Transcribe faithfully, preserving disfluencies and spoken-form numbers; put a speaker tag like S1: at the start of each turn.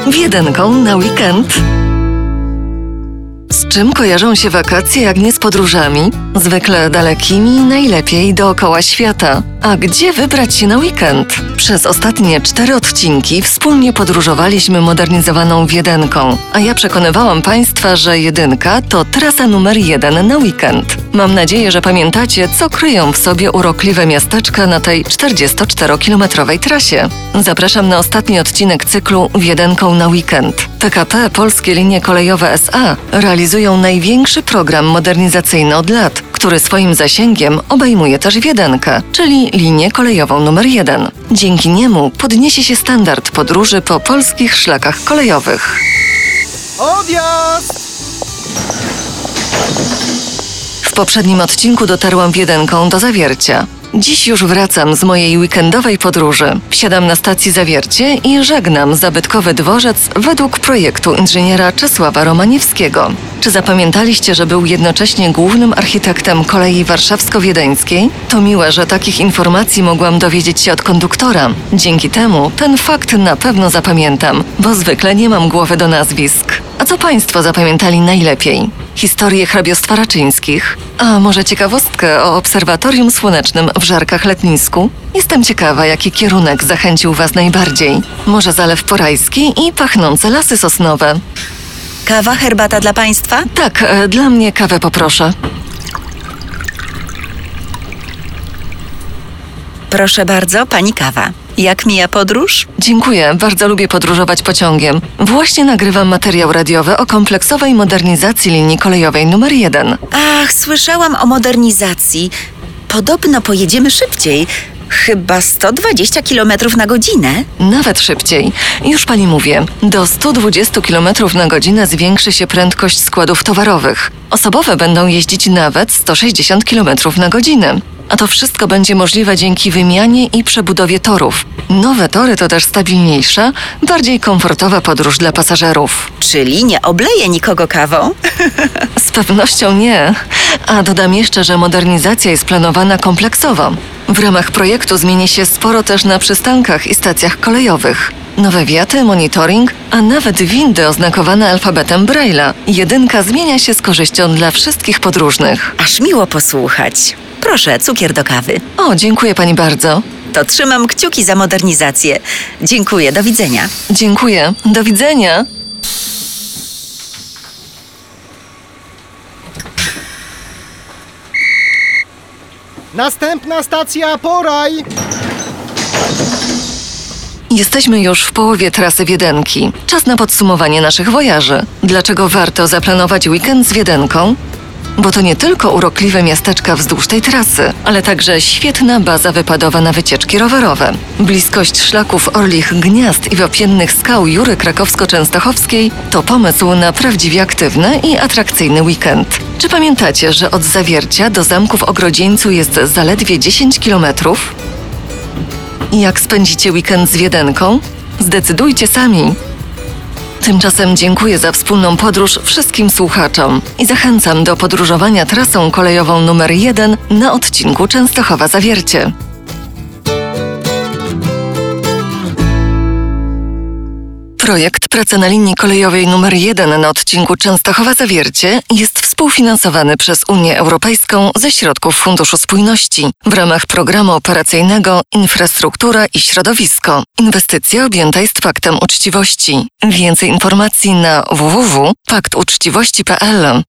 S1: Wiedenką na weekend. Z czym kojarzą się wakacje, jak nie z podróżami? Zwykle dalekimi, najlepiej dookoła świata. A gdzie wybrać się na weekend? Przez ostatnie cztery odcinki wspólnie podróżowaliśmy modernizowaną Wiedenką, a ja przekonywałam Państwa, że jedynka to trasa numer jeden na weekend. Mam nadzieję, że pamiętacie, co kryją w sobie urokliwe miasteczka na tej czterdziestoczterokilometrowej trasie. Zapraszam na ostatni odcinek cyklu Wiedenką na weekend. P K P Polskie Linie Kolejowe S A realizują największy program modernizacyjny od lat, który swoim zasięgiem obejmuje też Wiedenkę, czyli linię kolejową numer jeden. Dzięki niemu podniesie się standard podróży po polskich szlakach kolejowych.
S2: Odjazd!
S1: W poprzednim odcinku dotarłam Wiedenką do Zawiercia. Dziś już wracam z mojej weekendowej podróży. Wsiadam na stacji Zawiercie i żegnam zabytkowy dworzec według projektu inżyniera Czesława Romaniewskiego. Czy zapamiętaliście, że był jednocześnie głównym architektem kolei warszawsko-wiedeńskiej? To miłe, że takich informacji mogłam dowiedzieć się od konduktora. Dzięki temu ten fakt na pewno zapamiętam, bo zwykle nie mam głowy do nazwisk. A co Państwo zapamiętali najlepiej? Historię hrabiostwa Raczyńskich? A może ciekawostkę o obserwatorium słonecznym w Żarkach-Letnisku? Jestem ciekawa, jaki kierunek zachęcił Was najbardziej. Może Zalew Porajski i pachnące lasy sosnowe?
S3: Kawa, herbata dla Państwa?
S1: Tak, e, dla mnie kawę poproszę.
S3: Proszę bardzo, Pani kawa. Jak mija podróż?
S1: Dziękuję, bardzo lubię podróżować pociągiem. Właśnie nagrywam materiał radiowy o kompleksowej modernizacji linii kolejowej numer jeden.
S3: Ach, słyszałam o modernizacji. Podobno pojedziemy szybciej. Chyba sto dwadzieścia kilometrów na godzinę.
S1: Nawet szybciej. Już Pani mówię, do sto dwadzieścia kilometrów na godzinę zwiększy się prędkość składów towarowych. Osobowe będą jeździć nawet sto sześćdziesiąt kilometrów na godzinę. A to wszystko będzie możliwe dzięki wymianie i przebudowie torów. Nowe tory to też stabilniejsza, bardziej komfortowa podróż dla pasażerów.
S3: Czyli nie obleje nikogo kawą?
S1: Z pewnością nie. A dodam jeszcze, że modernizacja jest planowana kompleksowo. W ramach projektu zmieni się sporo też na przystankach i stacjach kolejowych. Nowe wiaty, monitoring, a nawet windy oznakowane alfabetem Braille'a. Jedynka zmienia się z korzyścią dla wszystkich podróżnych.
S3: Aż miło posłuchać. Proszę, cukier do kawy.
S1: O, dziękuję Pani bardzo.
S3: To trzymam kciuki za modernizację. Dziękuję, do widzenia.
S1: Dziękuję. Do widzenia.
S2: Następna stacja Poraj!
S1: Jesteśmy już w połowie trasy Wiedenki. Czas na podsumowanie naszych wojaży. Dlaczego warto zaplanować weekend z Wiedenką? Bo to nie tylko urokliwe miasteczka wzdłuż tej trasy, ale także świetna baza wypadowa na wycieczki rowerowe. Bliskość szlaków Orlich Gniazd i wapiennych skał Jury Krakowsko-Częstochowskiej to pomysł na prawdziwie aktywny i atrakcyjny weekend. Czy pamiętacie, że od Zawiercia do zamku w Ogrodzieńcu jest zaledwie dziesięć kilometrów? Jak spędzicie weekend z Wiedenką? Zdecydujcie sami. Tymczasem dziękuję za wspólną podróż wszystkim słuchaczom i zachęcam do podróżowania trasą kolejową numer jeden na odcinku Częstochowa-Zawiercie. Projekt Praca na linii kolejowej numer jeden na odcinku Częstochowa-Zawiercie jest współfinansowany przez Unię Europejską ze środków Funduszu Spójności w ramach programu operacyjnego Infrastruktura i Środowisko. Inwestycja objęta jest Paktem Uczciwości. Więcej informacji na w w w kropka pakt uczciwości kropka p l.